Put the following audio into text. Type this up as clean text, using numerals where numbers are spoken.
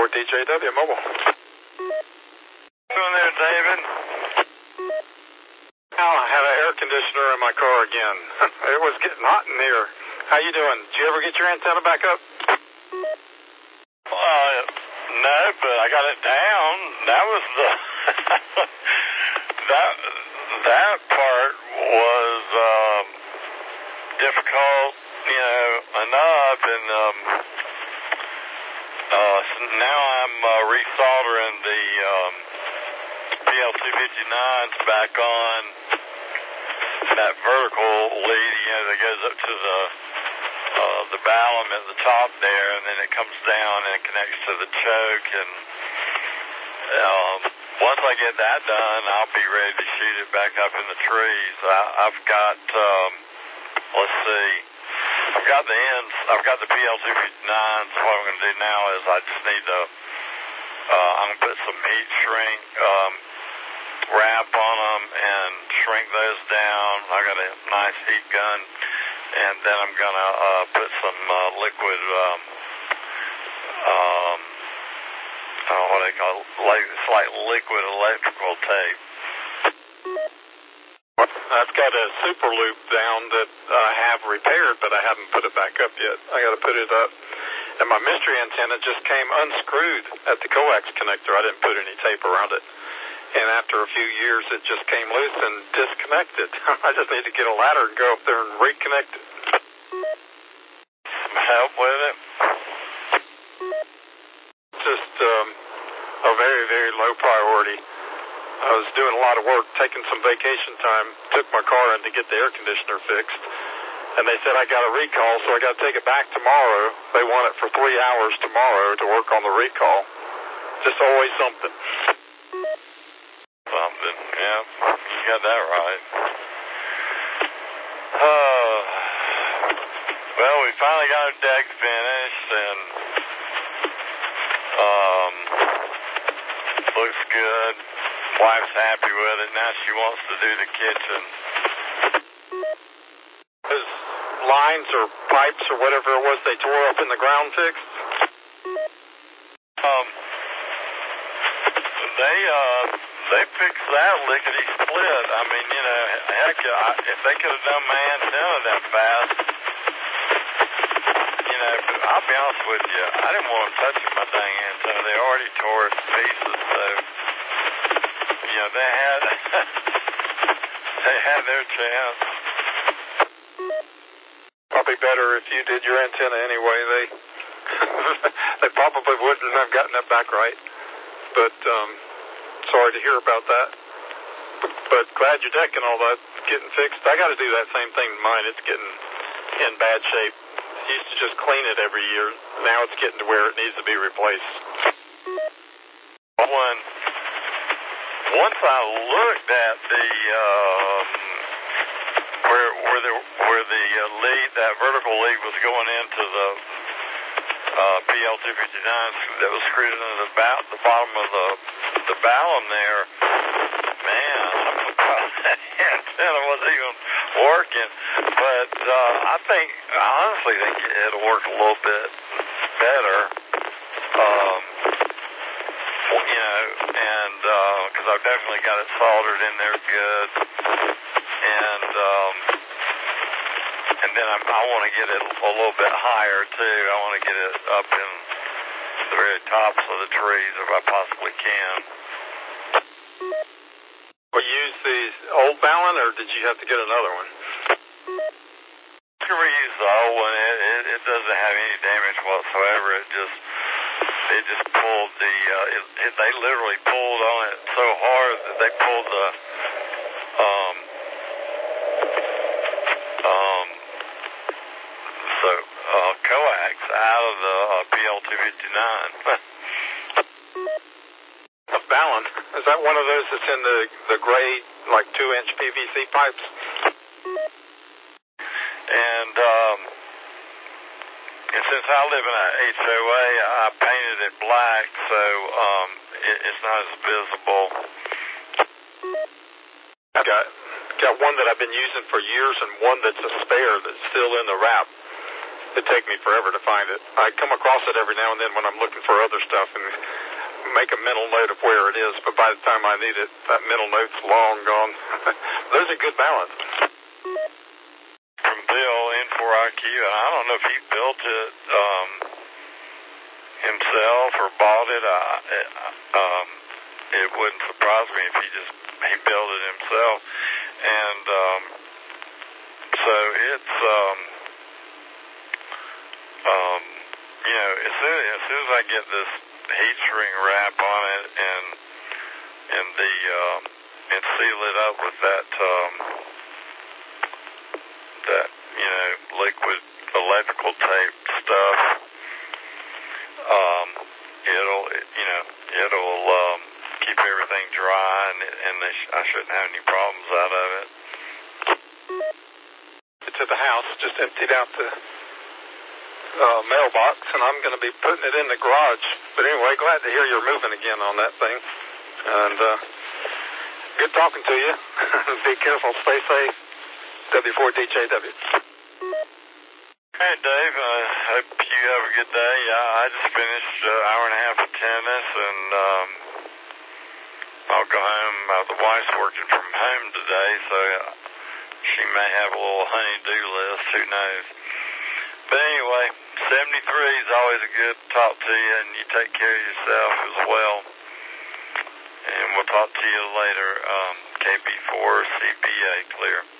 DJW Mobile. Doing there, David? Oh, I had an air conditioner in my car again. It was getting hot in here. How you doing? Did you ever get your antenna back up? No, but I got it down. That was the that part was difficult, enough, and so now I'm resoldering the PL259s back on that vertical lead, that goes up to the ballum at the top there, and then it comes down and it connects to the choke. And once I get that done, I'll be ready to shoot it back up in the trees. I've got, let's see, I've got the ends, I've got the PL259s. What I'm going to do now is I just need to, I'm going to put some heat shrink wrap on them and shrink those down. I got a nice heat gun, and then I'm going to put some liquid, what do they call it? It's like liquid electrical tape. I've got a super loop down that I have repaired, but I haven't put it back up yet. I got to put it up. And my mystery antenna just came unscrewed at the coax connector. I didn't put any tape around it. And after a few years, it just came loose and disconnected. I just need to get a ladder and go up there and reconnect it. Help with it? Just a very, very low priority. I was doing a lot of work, taking some vacation time, took my car in to get the air conditioner fixed. And they said I got a recall, so I got to take it back tomorrow. They want it for 3 hours tomorrow to work on the recall. Just always something. Something, yeah. You got that right. Well, we finally got our deck finished, and looks good. Wife's happy with it. Now she wants to do the kitchen. Those lines or pipes or whatever it was they tore up in the ground fixed? They fixed that lickety split. I mean, heck, if they could have done my antenna that fast, but I'll be honest with you, I didn't want them touching my dang antenna. They already tore it to pieces, so, they had their chance. Probably better if you did your antenna anyway. They probably wouldn't have gotten it back right. But, sorry to hear about that. But glad your deck and all that getting fixed. I got to do that same thing to mine. It's getting in bad shape. I used to just clean it every year. Now it's getting to where it needs to be replaced. Once I looked at the where the lead, that vertical lead was going into the PL259 that was screwed into the bottom of the ballum there. Man, I'm surprised that antenna wasn't even working. But I honestly think it'll work a little bit better. And because I've definitely got it soldered in there good. And then I want to get it a little bit higher too. I want to get it up in the very tops of the trees if I possibly can. Will you use the old ballon, or did you have to get another one? You can reuse the old one. It doesn't have any damage whatsoever. It just pulled they literally pulled on it so hard that they pulled the coax out of the PL259. A ballon? Is that one of those that's in the gray, like 2-inch PVC pipes? And since I live in a HOA, I painted it black, so it's not as visible. I've got one that I've been using for years and one that's a spare that's still in the wrap. it'd take me forever to find it. I come across it every now and then when I'm looking for other stuff and make a mental note of where it is, but by the time I need it, that mental note's long gone. There's a good balance. From Bill, N4IQ, and I don't know if he built it himself or bought it. It wouldn't surprise me if he built it himself. And so it's you know, as soon as I get this heat shrink wrap on it and seal it up with that you know, liquid electrical tape stuff, it'll keep everything dry, and I shouldn't have any problems out of it. It's at the house, just emptied out the mailbox, and I'm going to be putting it in the garage. But anyway, glad to hear you're moving again on that thing. And good talking to you. Be careful, stay safe. W4DJW. Hey, Dave, I hope you have a good day. I just finished an hour and a half of tennis, and I'll go home. The wife's working from home today, so she may have a little honey-do list. Who knows? But anyway, 73 is always a good talk to you, and you take care of yourself as well. And we'll talk to you later. KB4 CBA clear.